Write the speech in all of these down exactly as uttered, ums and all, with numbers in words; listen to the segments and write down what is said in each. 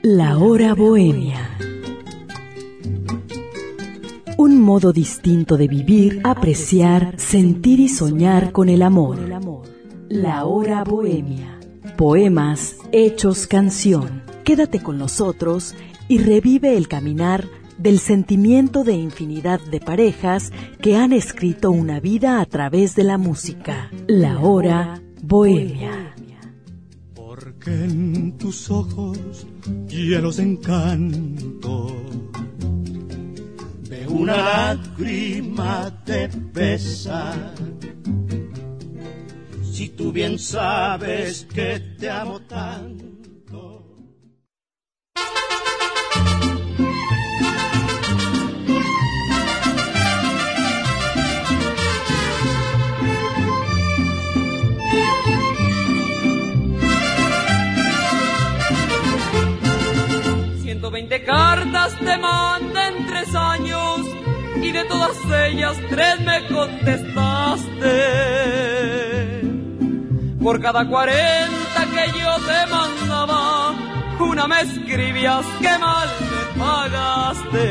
La hora bohemia. Un modo distinto de vivir, apreciar, sentir y soñar con el amor. La hora bohemia. Poemas hechos canción. Quédate con nosotros y revive el caminar del sentimiento de infinidad de parejas que han escrito una vida a través de la música. La hora bohemia. Porque en tus ojos llenos de encanto veo una lágrima te besa. Si tú bien sabes que te amo tanto. ciento veinte cartas te mandé en tres años y de todas ellas tres me contestaste. Por cada cuarenta que yo te mandaba, una me escribías que mal me pagaste.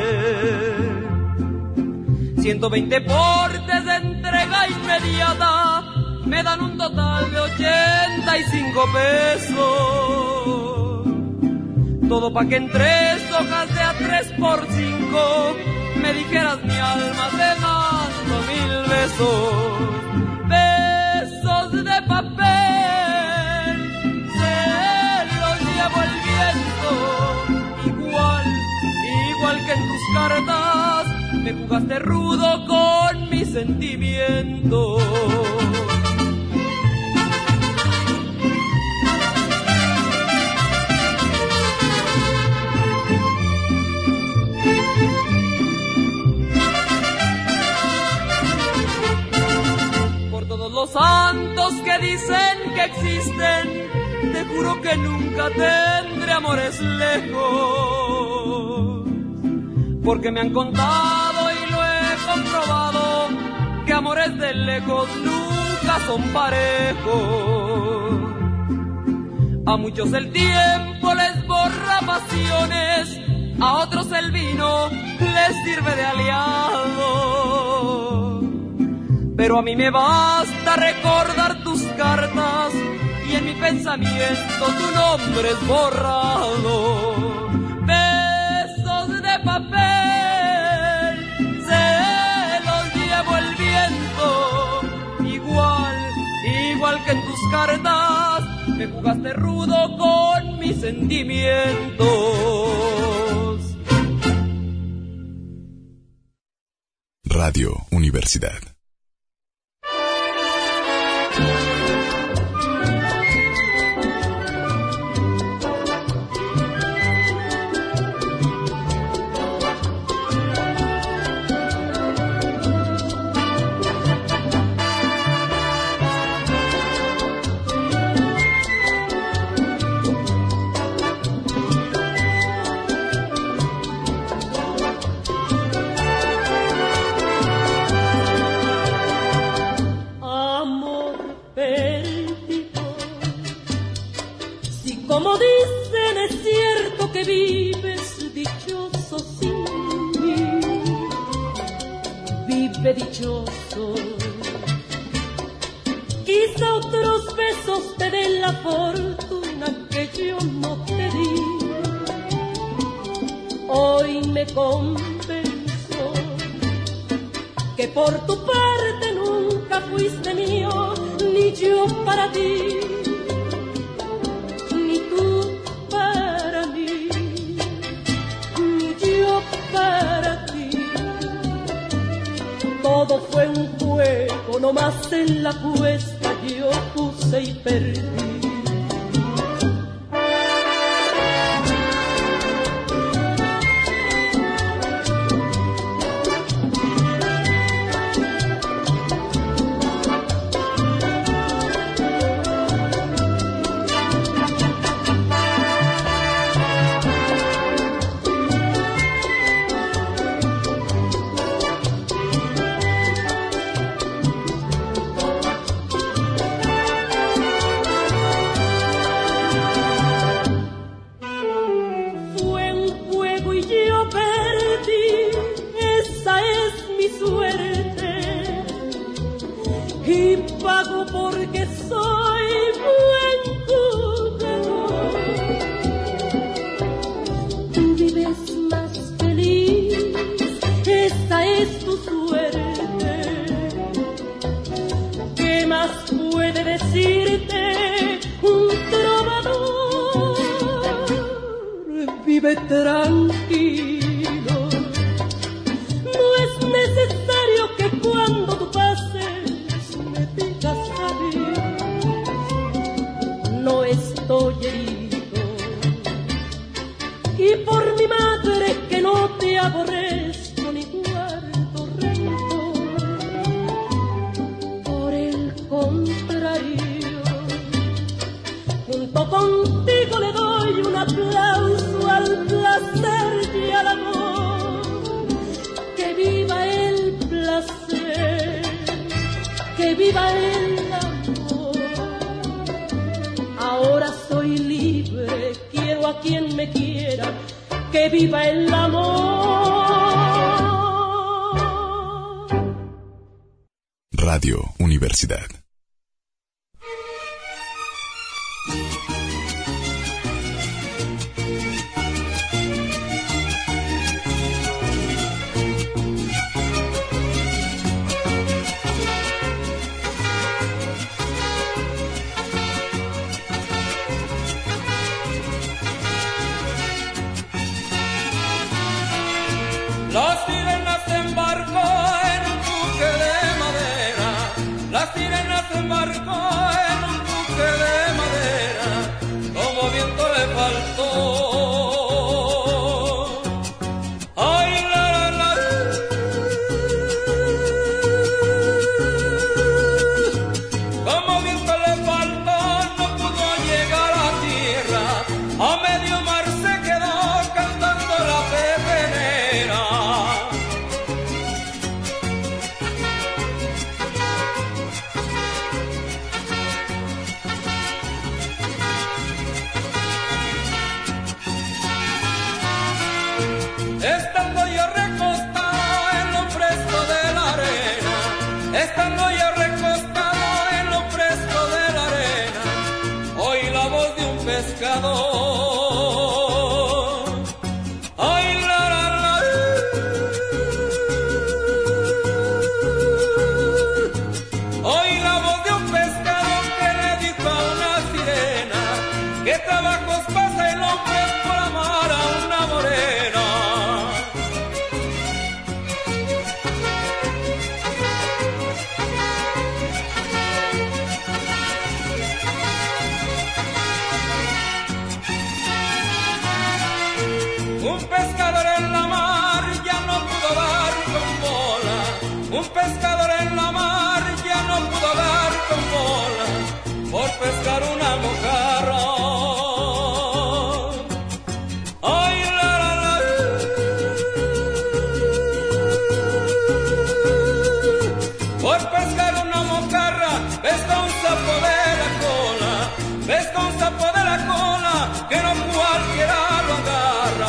ciento veinte portes de entrega inmediata me dan un total de ochenta y cinco pesos. Todo pa' que en tres hojas de a tres por cinco me dijeras mi alma te mando mil besos. Besos de papel, se los llevo el viento. Igual, igual que en tus cartas, me jugaste rudo con mis sentimientos. Los santos que dicen que existen, te juro que nunca tendré amores lejos, porque me han contado y lo he comprobado, que amores de lejos nunca son parejos. A muchos el tiempo les borra pasiones, a otros el vino les sirve de aliado. Pero a mí me basta recordar tus cartas y en mi pensamiento tu nombre es borrado. Besos de papel, se los llevo el viento. Igual, igual que en tus cartas, me jugaste rudo con mis sentimientos. Radio Universidad. Como dicen, es cierto que vives dichoso sin mí. Vive dichoso. Quizá otros besos te den la fortuna que yo no te di. Hoy me convenzo que por tu parte nunca fuiste mío, ni yo para ti. Todo fue un juego, nomás en la apuesta yo puse y perdí. decirte un trovador, vive tranquilo. No es necesario que cuando tú pases me digas adiós. No estoy herido, y por mi madre que no te aborrezco ni guardo rencor. Por el contrario, junto contigo le doy un aplauso al placer y al amor. Que viva el placer, que viva el amor. Ahora soy libre, quiero a quien me quiera. Que viva el amor. Radio Universidad. Las sirenas se embarcó en un buque de madera. Las sirenas se embarcó en un buque de madera. Como viento le faltó. Ay, la, la, la. Como viento le faltó, no pudo llegar a tierra. A medio mar se quedó cantando la pepenera. Estando yo recostado en lo fresco de la arena, estando yo recostado en lo fresco de la arena, oí la voz de un pescador. Ay, la, la, la. Oí la voz de un pescador que le dijo a una sirena: ¿qué trabajos pasa el hombre por amar a una morena? Un pescador en la mar ya no pudo dar con bola. Un pescador en la mar ya no pudo dar con bola por pescar una mojarra. Ay, la, la, la. Por pescar una mojarra, pesca un sapo de la cola. Pesca un sapo de la cola que no cualquiera lo agarra.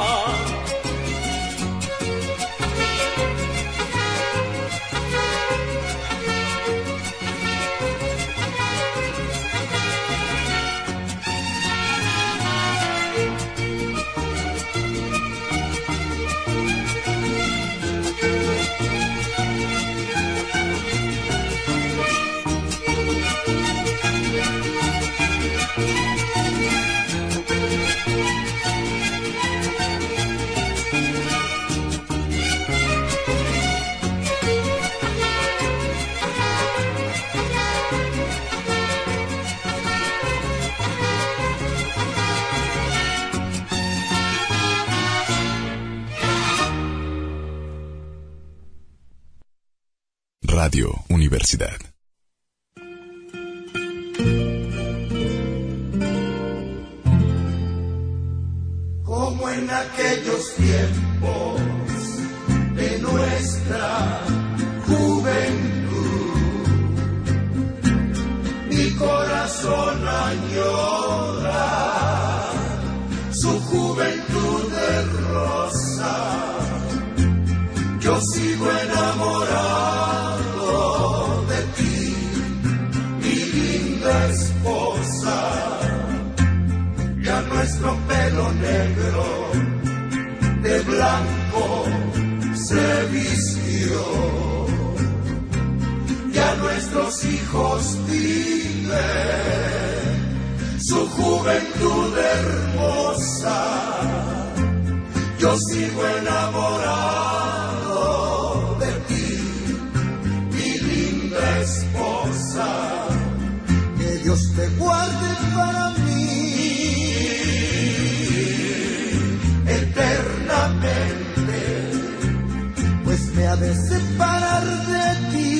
Radio Universidad. Como en aquellos tiempos de nuestra juventud, mi corazón añora su juventud de rosa. Yo sigo enamorado de ti, mi linda esposa. Ya nuestro pelo negro de blanco se vistió. Ya nuestros hijos digan su juventud hermosa. Yo sigo enamorado de ti, mi linda esposa. Que Dios te guarde para mí eternamente, pues me ha de separar de ti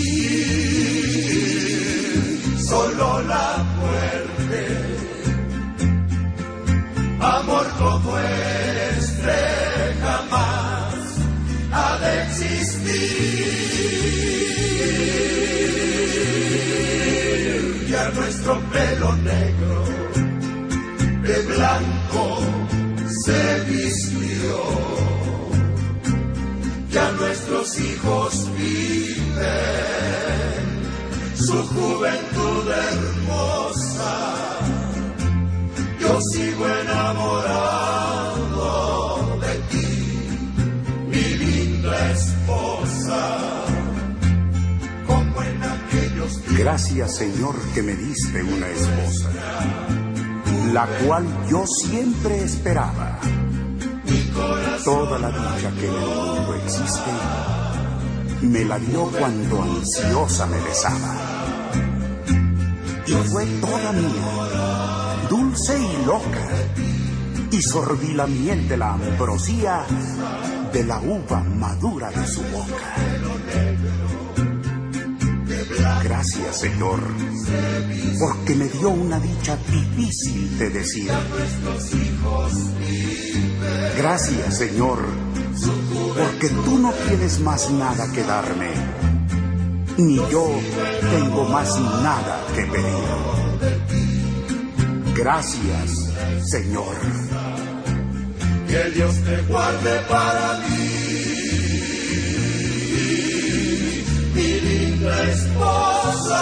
solo la muerte. Amor como este jamás ha de existir. Ya nuestro pelo negro de blanco se vistió, ya nuestros hijos viven su juventud hermosa. Yo sigo enamorado de ti, mi linda esposa, como en aquellos días. Gracias, Señor, que me diste una esposa, la cual yo siempre esperaba. Toda la dicha que en el mundo existe, me la dio cuando ansiosa me besaba. Y fue toda mía, dulce y loca, y sorbí la miel de la ambrosía de la uva madura de su boca. Gracias, Señor, porque me dio una dicha difícil de decir. Gracias, Señor, porque tú no tienes más nada que darme, ni yo tengo más nada que pedir. Gracias, Señor. Que Dios te guarde para mí, mi linda esposa.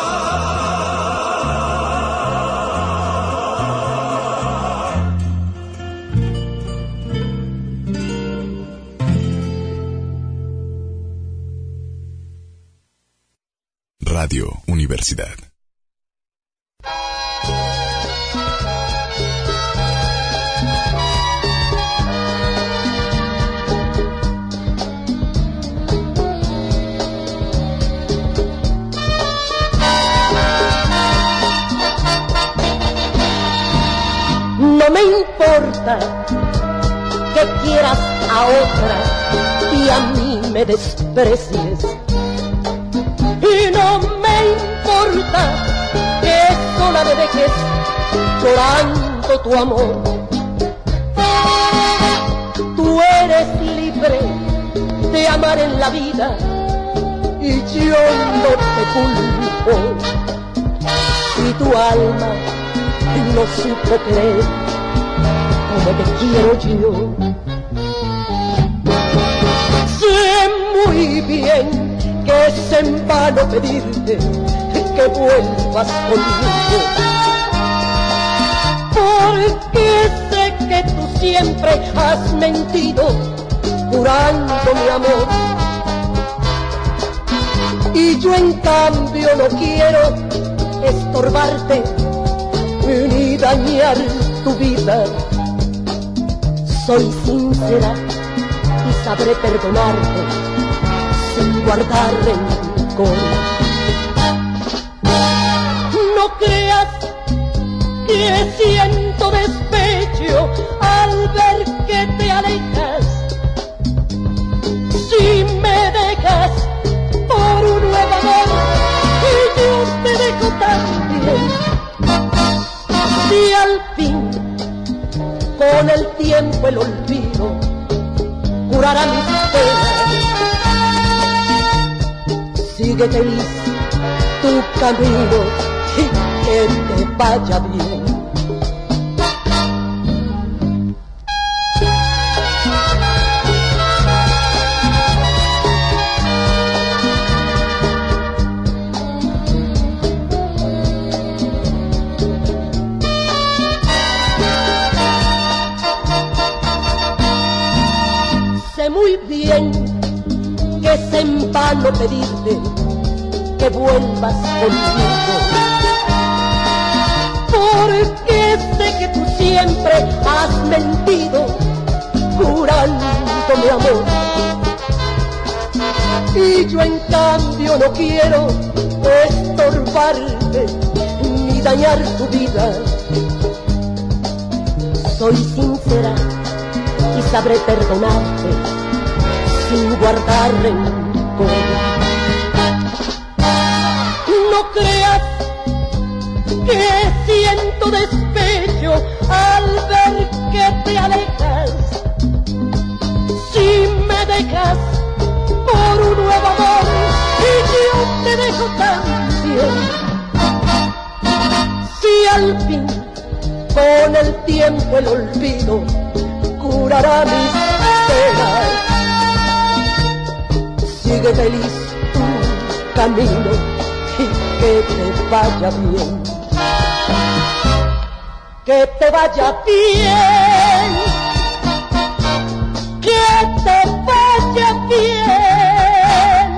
Radio Universidad. No me importa que quieras a otra y a mí me desprecies. Y no me importa que sola me dejes llorando tu amor. Tú eres libre de amar en la vida y yo no te culpo. Y tu alma no supo creer como te quiero yo. Sé muy bien que es en vano pedirte que vuelvas conmigo, porque sé que tú siempre has mentido jurando mi amor, y yo en cambio no quiero estorbarte ni dañar tu vida. Soy sincera y sabré perdonarte sin guardar rencor. No creas que siento despecho al ver que te alejas. Si me dejas por un nuevo amor y yo te dejo también. Si al fin con el tiempo el olvido curará mis penas, sigue feliz tu camino y que te vaya bien. Sé muy bien que es en vano pedirte que vuelvas conmigo, porque has mentido jurándome amor. Y yo en cambio no quiero estorbarte ni dañar tu vida. Soy sincera y sabré perdonarte sin guardar rencor. No creas que siento despecho al ver que te alejas. Si me dejas por un nuevo amor y yo te dejo también. Si al fin con el tiempo el olvido curará mis penas, sigue feliz tu camino y que te vaya bien, que te vaya bien, que te vaya bien.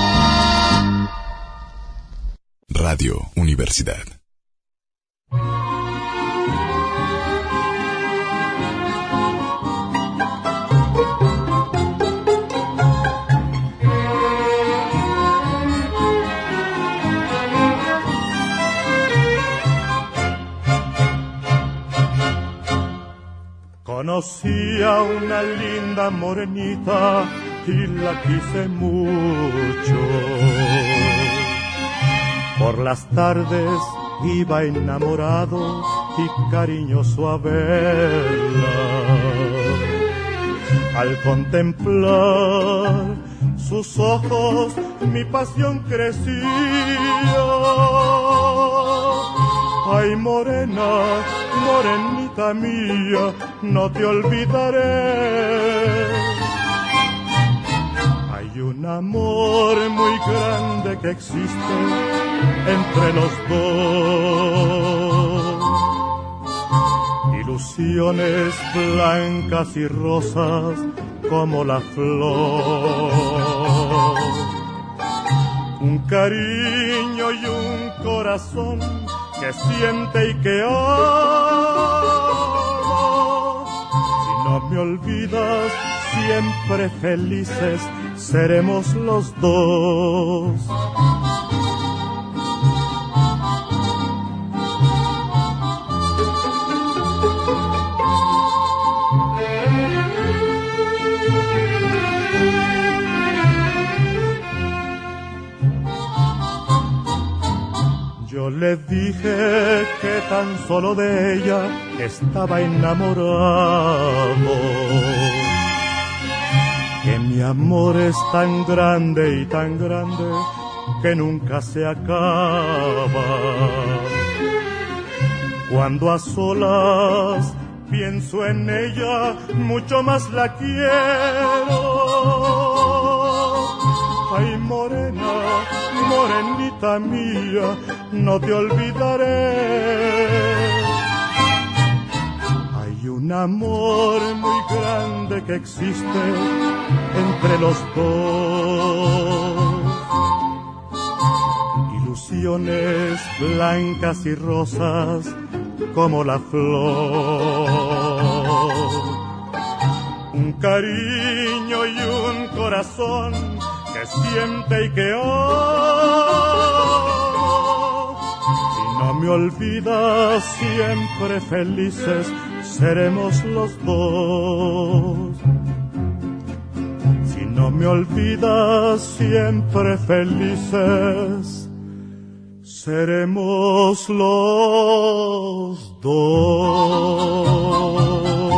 Radio Universidad. Conocí a una linda morenita y la quise mucho. Por las tardes iba enamorado y cariñoso a verla. Al contemplar sus ojos mi pasión crecía. Ay, morena, morenita mía, no te olvidaré. Hay un amor muy grande que existe entre los dos. Ilusiones blancas y rosas como la flor. Un cariño y un corazón que siente y que ama. Si no me olvidas, siempre felices seremos los dos. Yo le dije que tan solo de ella estaba enamorado, que mi amor es tan grande y tan grande que nunca se acaba. Cuando a solas pienso en ella, mucho más la quiero. Ay, morena, morenita mía, no te olvidaré. Hay un amor muy grande que existe entre los dos. Ilusiones blancas y rosas como la flor. Un cariño y un corazón que siente y que ama. Si no me olvidas, siempre felices seremos los dos. Si no me olvidas, siempre felices seremos los dos.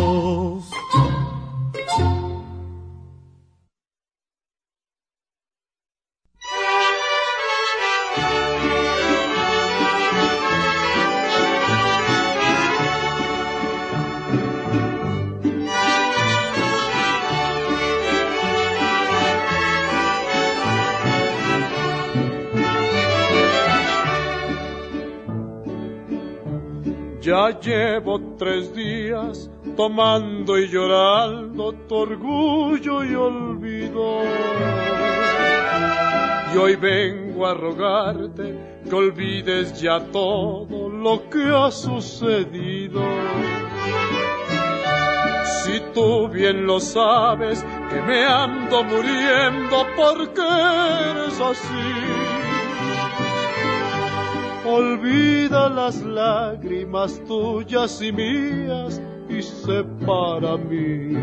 Ya llevo tres días tomando y llorando tu orgullo y olvido. Y hoy vengo a rogarte que olvides ya todo lo que ha sucedido. Y tú bien lo sabes que me ando muriendo porque eres así. Olvida las lágrimas tuyas y mías y sé para mí.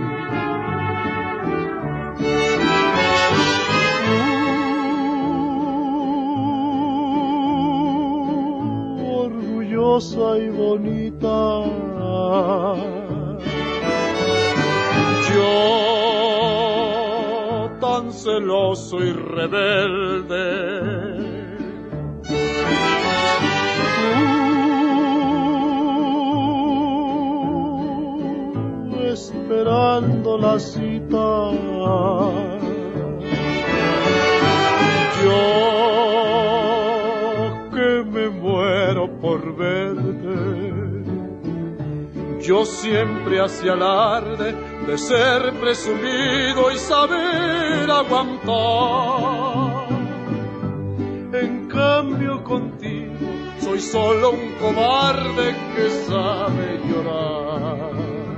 Uh, orgullosa y bonita, yo tan celoso y rebelde. Esperando la cita, yo que me muero por verte, yo siempre hacía alarde de ser presumido y saber aguantar. En cambio contigo soy solo un cobarde que sabe llorar.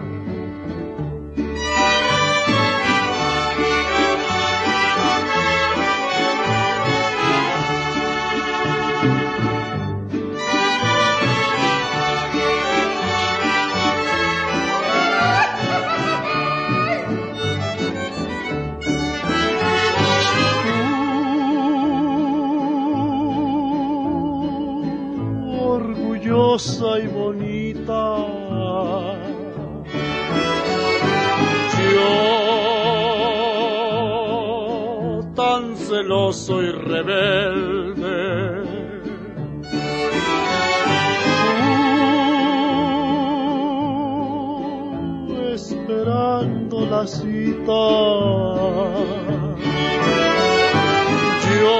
Orgullosa y bonita, yo tan celoso y rebelde. Uh, esperando la cita, yo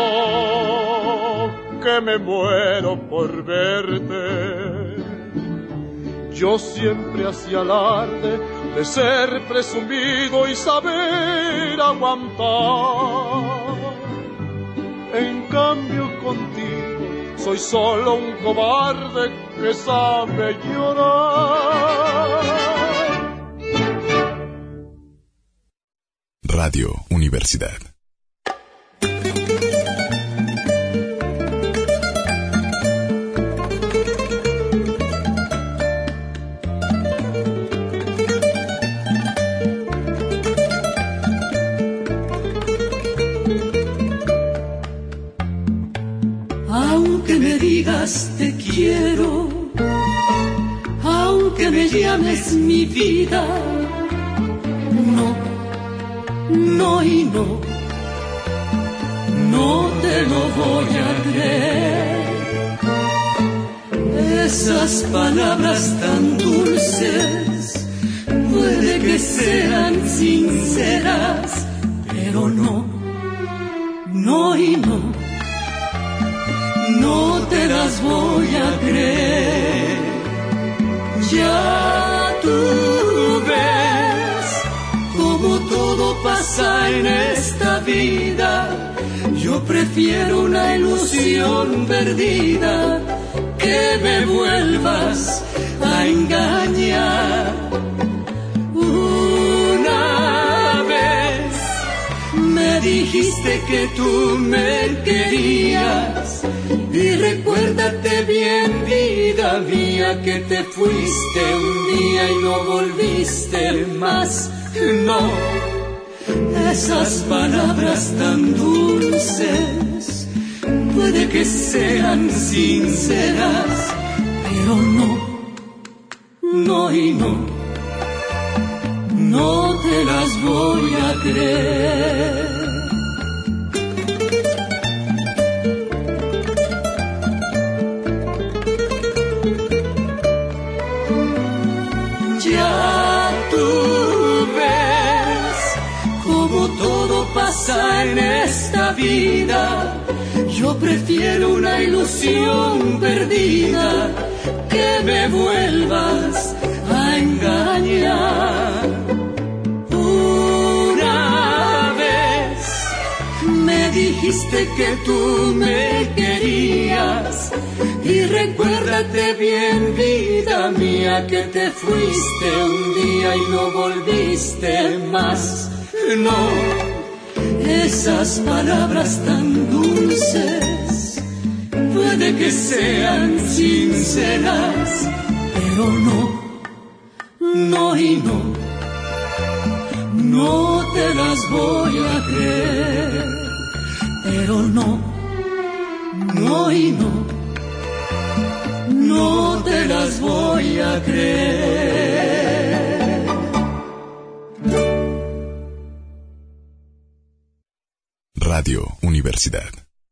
que me muero por verte, yo siempre hacía alarde de ser presumido y saber aguantar. En cambio contigo soy solo un cobarde que sabe llorar. Radio Universidad. Te quiero, aunque me llames mi vida, no, no y no, no te lo voy a creer. Esas palabras tan dulces puede que sean sinceras, pero no, no y no. No te las voy a creer. Ya tú ves cómo todo pasa en esta vida. Yo prefiero una ilusión perdida que me vuelvas a engañar. Una vez me dijiste que tú me querías. Y recuérdate bien, vida mía, que te fuiste un día y no volviste más. No, esas palabras tan dulces puede que sean sinceras, pero no, no y no, no te las voy a creer. Pasa en esta vida, yo prefiero una ilusión perdida que me vuelvas a engañar. Una vez me dijiste que tú me querías Y recuérdate bien, vida mía, que te fuiste un día y no volviste más. No, esas palabras tan dulces puede que sean sinceras, pero no, no y no, no te las voy a creer. Pero no, no y no, no te las voy a creer. Radio Universidad.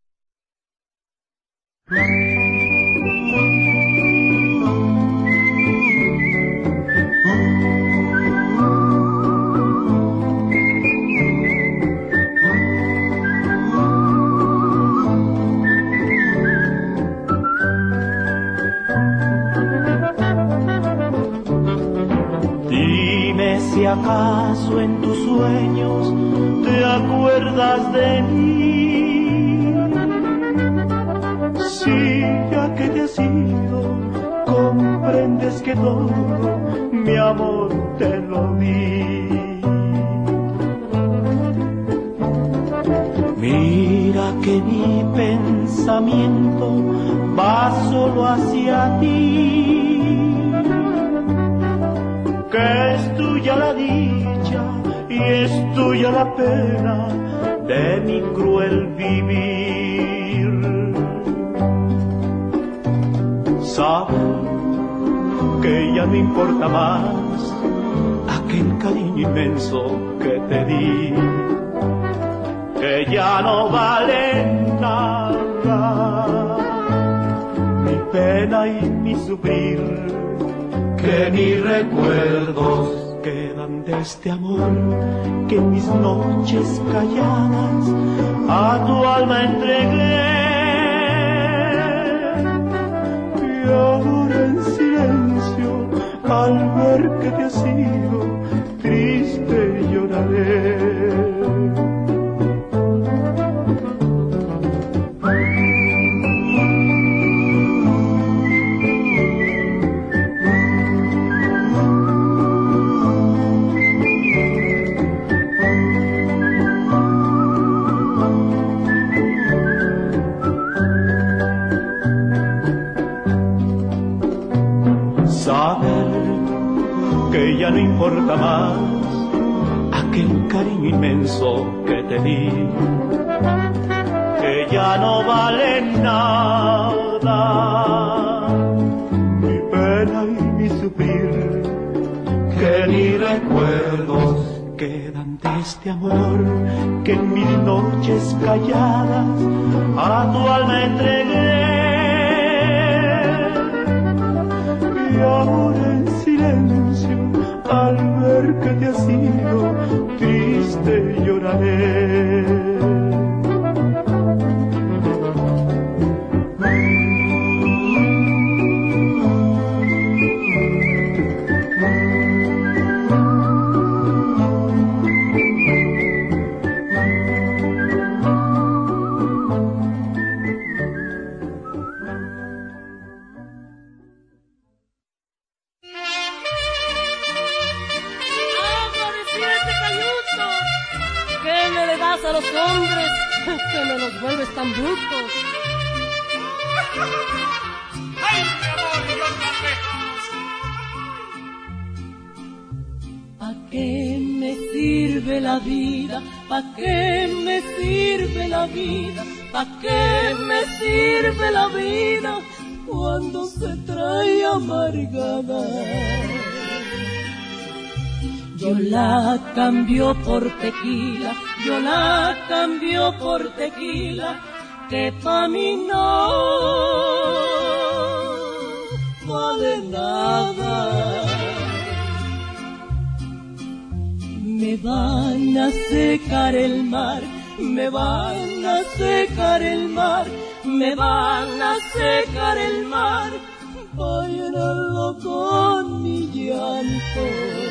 Si acaso en tus sueños te acuerdas de mí, si ya que te has ido comprendes que todo mi amor te lo di. Mira que mi pensamiento va solo hacia ti, que es tuya la dicha y es tuya la pena de mi cruel vivir. Sabes que ya no importa más aquel cariño inmenso que te di, que ya no vale nada mi pena y mi sufrir, que ni recuerdos quedan de este amor que en mis noches calladas a tu alma entregué. Y ahora en silencio, al ver que te has ido, triste lloraré. Ya no importa más aquel cariño inmenso que te di, que ya no vale nada mi pena y mi sufrir, que ni recuerdos quedan de este amor que en mis noches calladas a tu alma entregué. Y ahora en silencio, al ver que te has ido, triste lloraré. A los hombres que me los vuelves tan brutos. ¡Ay, mi amor, Dios tan lejos! ¿Pa' qué me sirve la vida? ¿Pa' qué me sirve la vida? ¿Pa' qué me sirve la vida cuando se trae amargada? Yo la cambio por tequila, yo la cambio por tequila, que pa' mí no vale nada. Me van a secar el mar, me van a secar el mar, me van a secar el mar, pa' llenarlo con mi llanto.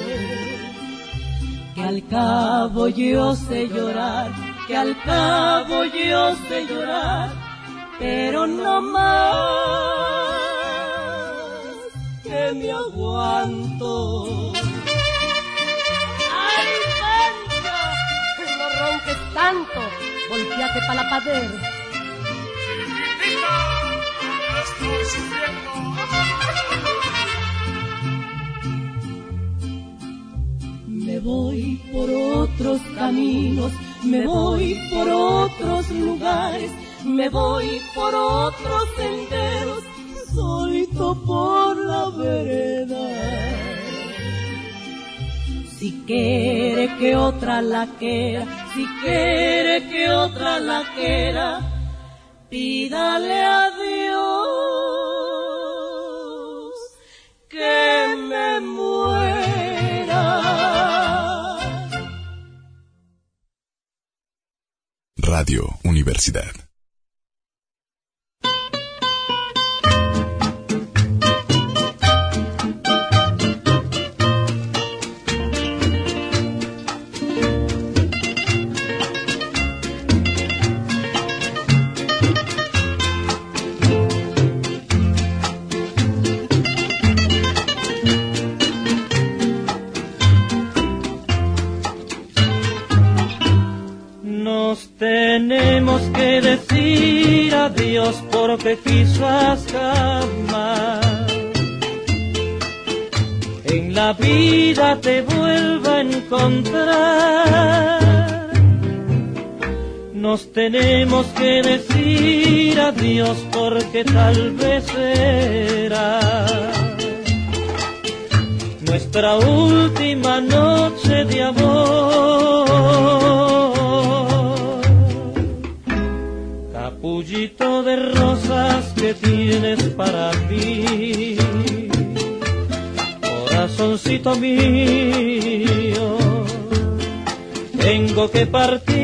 Que al cabo yo sé llorar, que al cabo yo sé llorar, pero no más que me aguanto. ¡Ay, Pancho! No ronques tanto, volteate pa' la pader. ¡Chiquitita! ¡Estoy sufriendo! Me voy por otros caminos, me voy por otros lugares, me voy por otros senderos, solito por la vereda. Si quiere que otra la quiera, si quiere que otra la quiera, pídale a Dios que me muera. Radio Universidad. Tenemos que decir adiós porque quizás jamás en la vida te vuelva a encontrar. Nos tenemos que decir adiós porque tal vez será nuestra última noche de amor. Capullito de rosas que tienes para mí, corazoncito mío, tengo que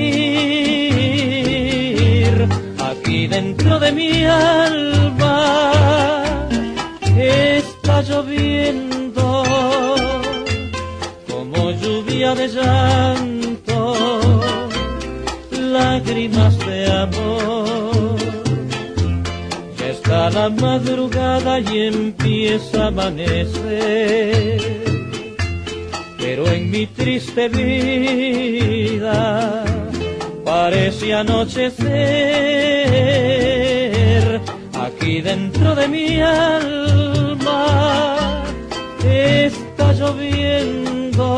partir. Aquí dentro de mi alma está lloviendo como lluvia de llanto, lágrimas de amor. Ya está la madrugada y empieza a amanecer, pero en mi triste vida parece anochecer. Aquí dentro de mi alma está lloviendo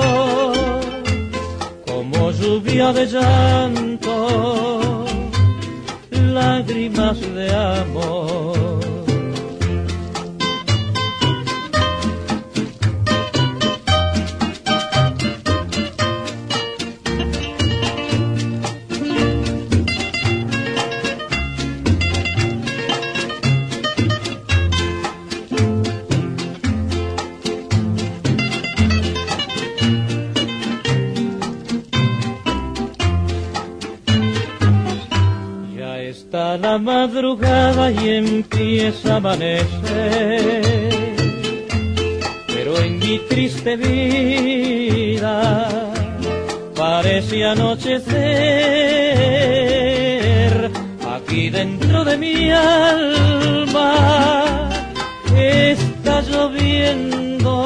como lluvia de llanto, lágrimas de amor. Está la madrugada y empieza a amanecer, pero en mi triste vida parece anochecer. Aquí dentro de mi alma está lloviendo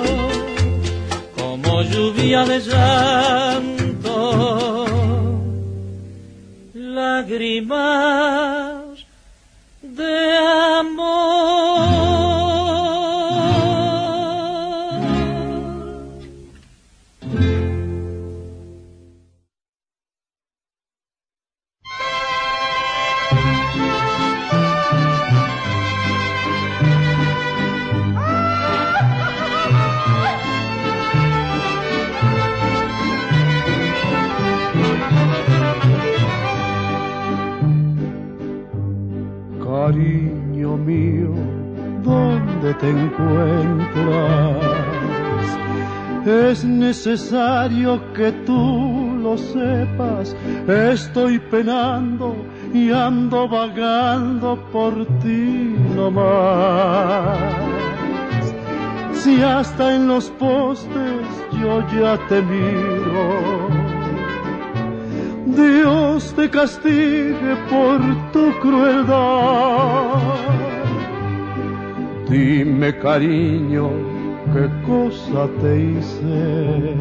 como lluvia de llanto, lágrimas de amor. Cariño mío, ¿dónde te encuentras? Es necesario que tú lo sepas. Estoy penando y ando vagando por ti nomás. Si hasta en los postes yo ya te miro, Dios te castigue por tu crueldad. Dime, cariño, qué cosa te hice.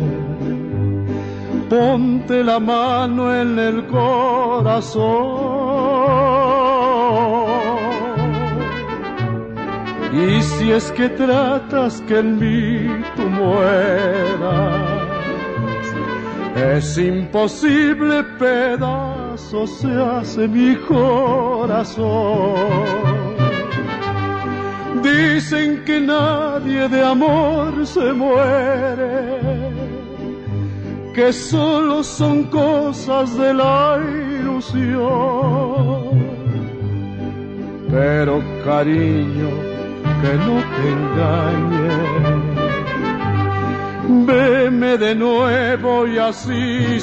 Ponte la mano en el corazón. Y si es que tratas que en mí tú mueras, es imposible, pedazo se hace mi corazón. Dicen que nadie de amor se muere, que solo son cosas de la ilusión. Pero cariño, que no te engañes, veme de nuevo y así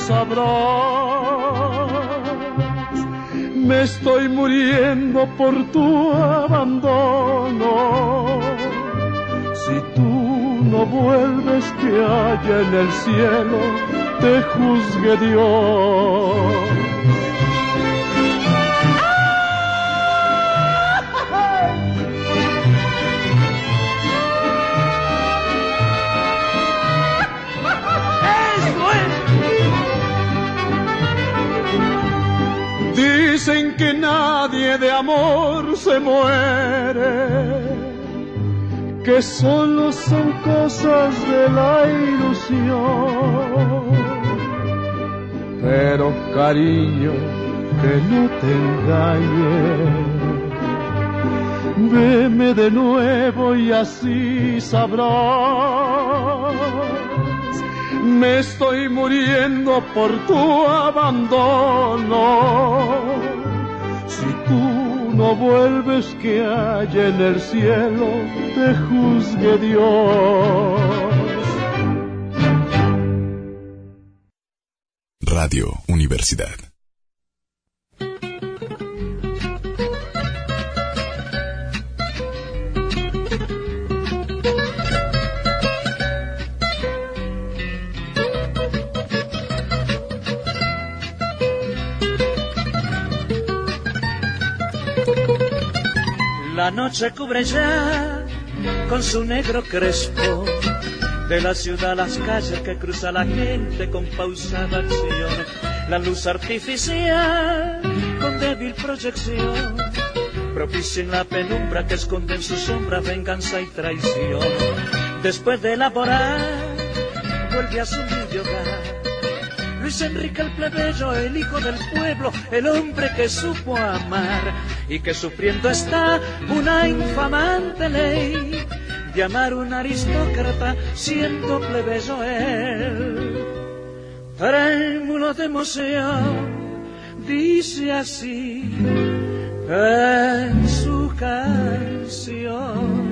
sabrás. Me estoy muriendo por tu abandono. Si tú no vuelves, que haya en el cielo te juzgue Dios. Dicen que nadie de amor se muere, que solo son cosas de la ilusión. Pero cariño, que no te engañes, veme de nuevo y así sabrás. Me estoy muriendo por tu abandono. Si tú no vuelves, que haya en el cielo te juzgue Dios. Radio Universidad. La noche cubre ya con su negro crespo de la ciudad las calles que cruza la gente con pausada acción. La luz artificial con débil proyección propicia en la penumbra que esconde en su sombra venganza y traición. Después de elaborar vuelve a su humilde hogar Luis Enrique el plebeyo, el hijo del pueblo, el hombre que supo amar y que sufriendo está una infamante ley de amar un aristócrata siendo plebeyo él. Trémulo de emoción dice así en su canción: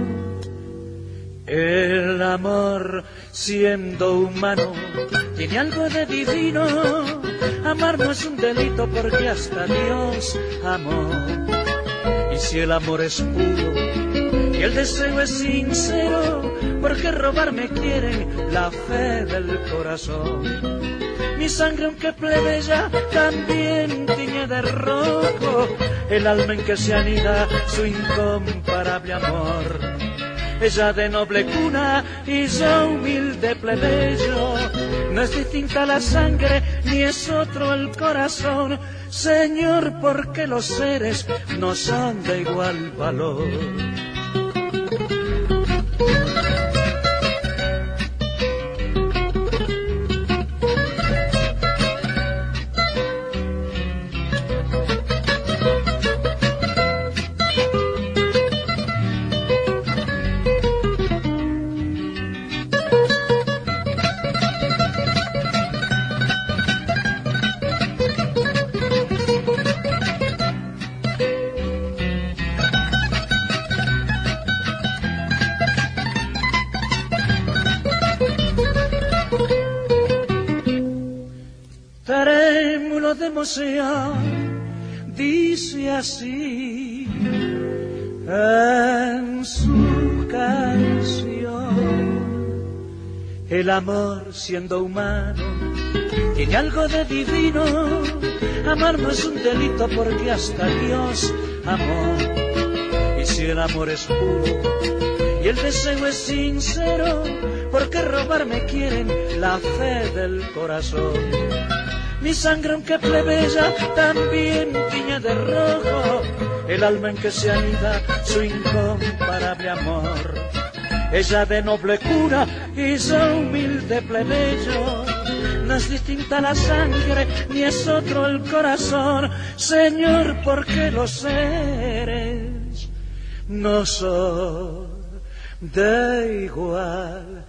el amor siendo humano tiene algo de divino. Amar no es un delito porque hasta Dios amó. Y si el amor es puro y el deseo es sincero, ¿por qué robarme quieren la fe del corazón? Mi sangre aunque plebeya también tiñe de rojo el alma en que se anida su incomparable amor. Ella de noble cuna y yo humilde plebeyo, no es distinta la sangre ni es otro el corazón. Señor, ¿por qué los seres no son de igual valor? De emoción dice así en su canción: el amor siendo humano tiene algo de divino. Amar no es un delito porque hasta Dios amó. Y si el amor es puro y el deseo es sincero, ¿por qué robarme quieren la fe del corazón? Mi sangre aunque plebeya también tiñe de rojo el alma en que se anida su incomparable amor. Ella de noble cura y su humilde plebeyo, no es distinta la sangre ni es otro el corazón. Señor, porque los seres no son de igual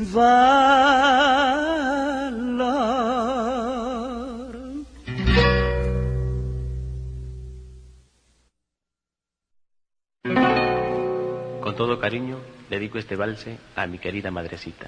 valor. Con todo cariño, dedico este valse a mi querida madrecita.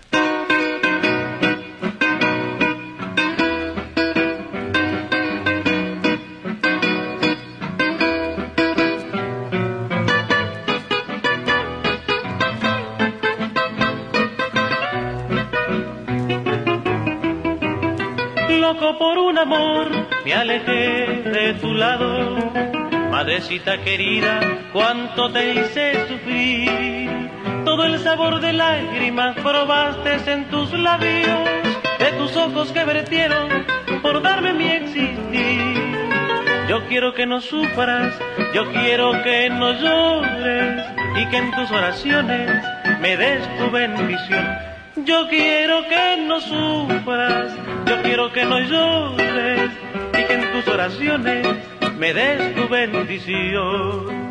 Loco por un amor, me alejé de tu lado. Madrecita querida, cuánto te hice sufrir. Todo el sabor de lágrimas probaste en tus labios, de tus ojos que vertieron por darme mi existir. Yo quiero que no sufras, yo quiero que no llores, y que en tus oraciones me des tu bendición. Yo quiero que no sufras, yo quiero que no llores, y que en tus oraciones me des tu bendición.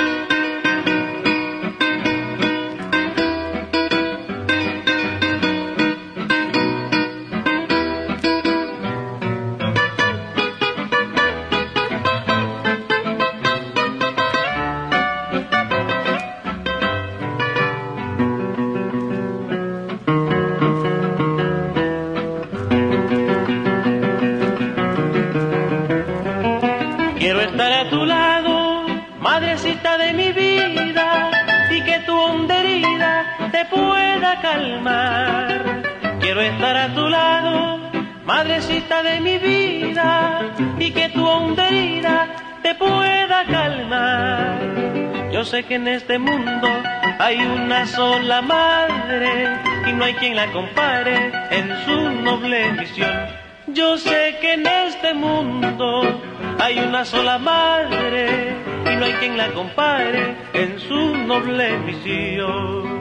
Quiero estar a tu lado, madrecita de mi vida, y que tu honda herida te pueda calmar. Quiero estar a tu lado, madrecita de mi vida, y que tu honda herida te pueda calmar. Yo sé que en este mundo hay una sola madre, y no hay quien la compare en su noble misión. Yo sé que en este mundo hay una sola madre, y no hay quien la compare en su noble misión.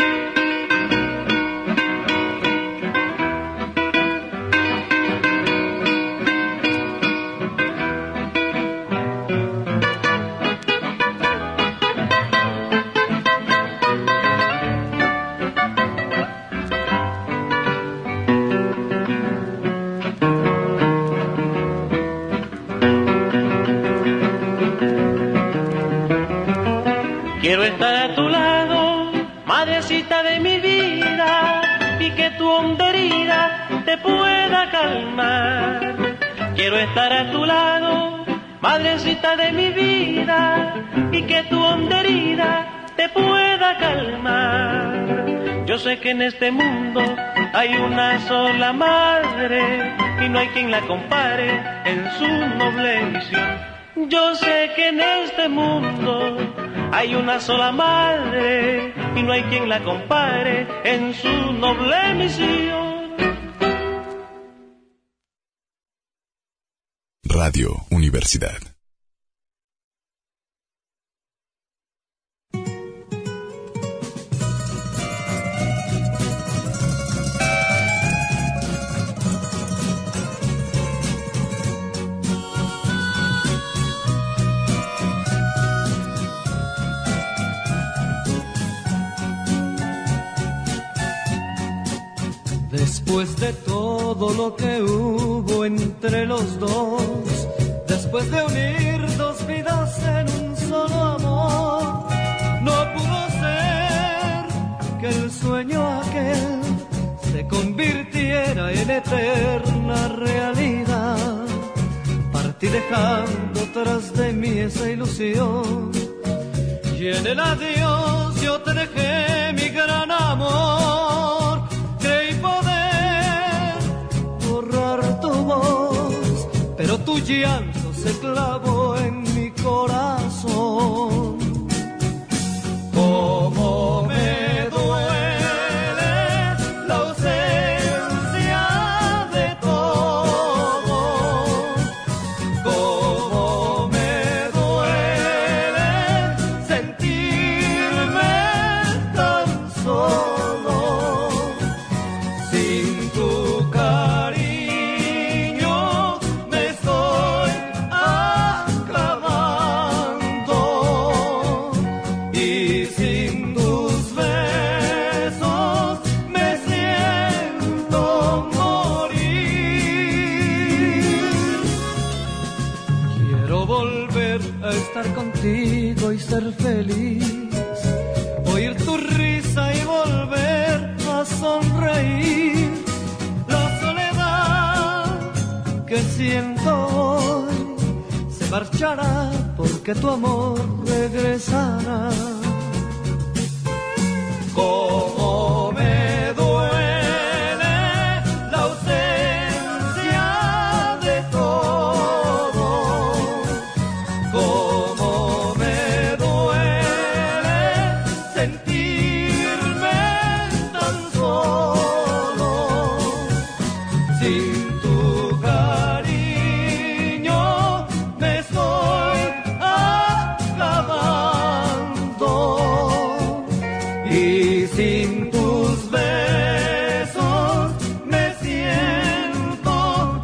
Quiero estar a tu lado, madrecita de mi vida, y que tu honda herida te pueda calmar. Quiero estar a tu lado, madrecita de mi vida, y que tu honda herida te pueda calmar. Yo sé que en este mundo hay una sola madre, y no hay quien la compare en su noble misión. Yo sé que en este mundo hay una sola madre, y no hay quien la compare en su noble misión. Radio Universidad. Después de todo lo que hubo entre los dos, después de unir dos vidas en un solo amor, no pudo ser que el sueño aquel se convirtiera en eterna realidad. Partí dejando tras de mí esa ilusión, y en el adiós yo te dejé mi gran amor. Creí poder borrar todo llanto se clavó en mi corazón. Cómo me duele la ausencia de todo, cómo me duele sentirme tan solo sin tu cariño. Me estoy acabando y sin tus besos me siento morir. Quiero volver a estar contigo y ser feliz, oír tu risa y volver a sonreír. La soledad que siento hoy se marchará porque tu amor regresará. Cómo me duele la ausencia de todo, cómo me duele sentirme tan solo sin tu cariño. Me estoy acabando y sin tus besos me siento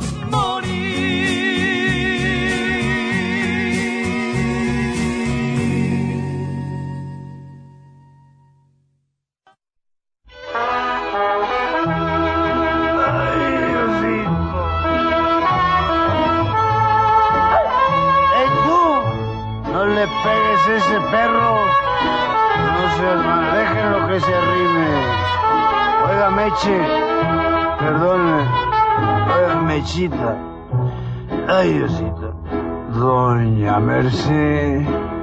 ¡Ey, tú! No le pegues a ese perro. No se hermano, déjenlo que se arrime. Oiga, Meche. Perdone. Oiga, Mechita. Ay, Diosito. Doña Merced,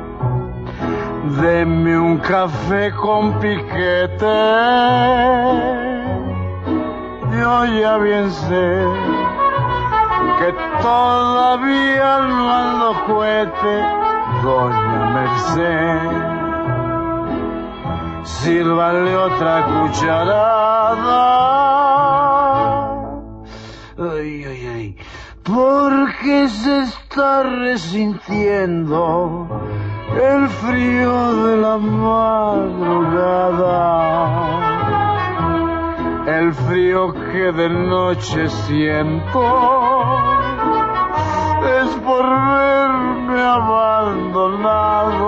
deme un café con piquete. Yo ya bien sé que todavía no ando juguete. Doña Merced, sírvale otra cucharada. Ay, ay, ay, porque se está resintiendo el frío de la madrugada, el frío que de noche siento es por verme abandonado.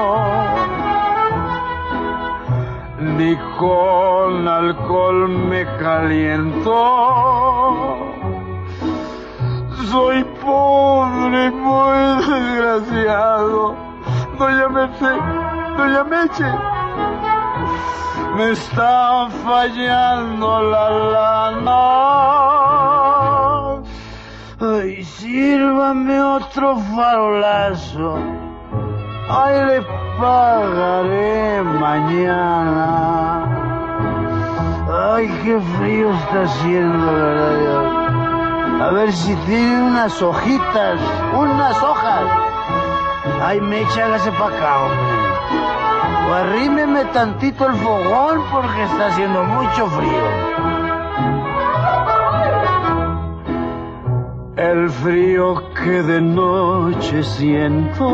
Ni con alcohol me caliento, soy pobre y muy desgraciado. Doña Merced, Doña Meche, me está fallando la lana. Ay, sírvame otro farolazo. Ay, le pagaré mañana. Ay, qué frío está haciendo, ¿verdad? A ver si tiene unas hojitas, unas hojas. Ay, Meche, hágase pa' acá, hombre. O arrímeme tantito el fogón porque está haciendo mucho frío. El frío que de noche siento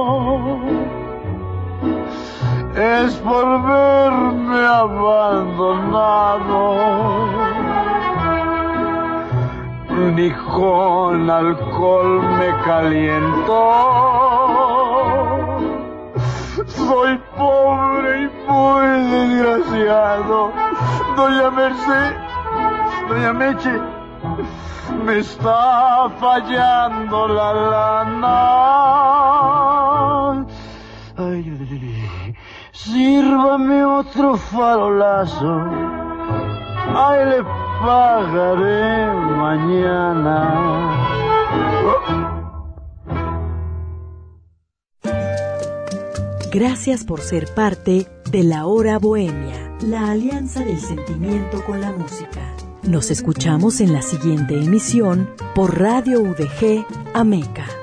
es por verme abandonado. Ni con alcohol me caliento, soy pobre y muy desgraciado. Doña Merced, Doña Meche, me está fallando la lana. Ay, sírvame otro farolazo. Ay, le pagaré mañana. Gracias por ser parte de La Hora Bohemia, la alianza del sentimiento con la música. Nos escuchamos en la siguiente emisión por Radio U D G Ameca.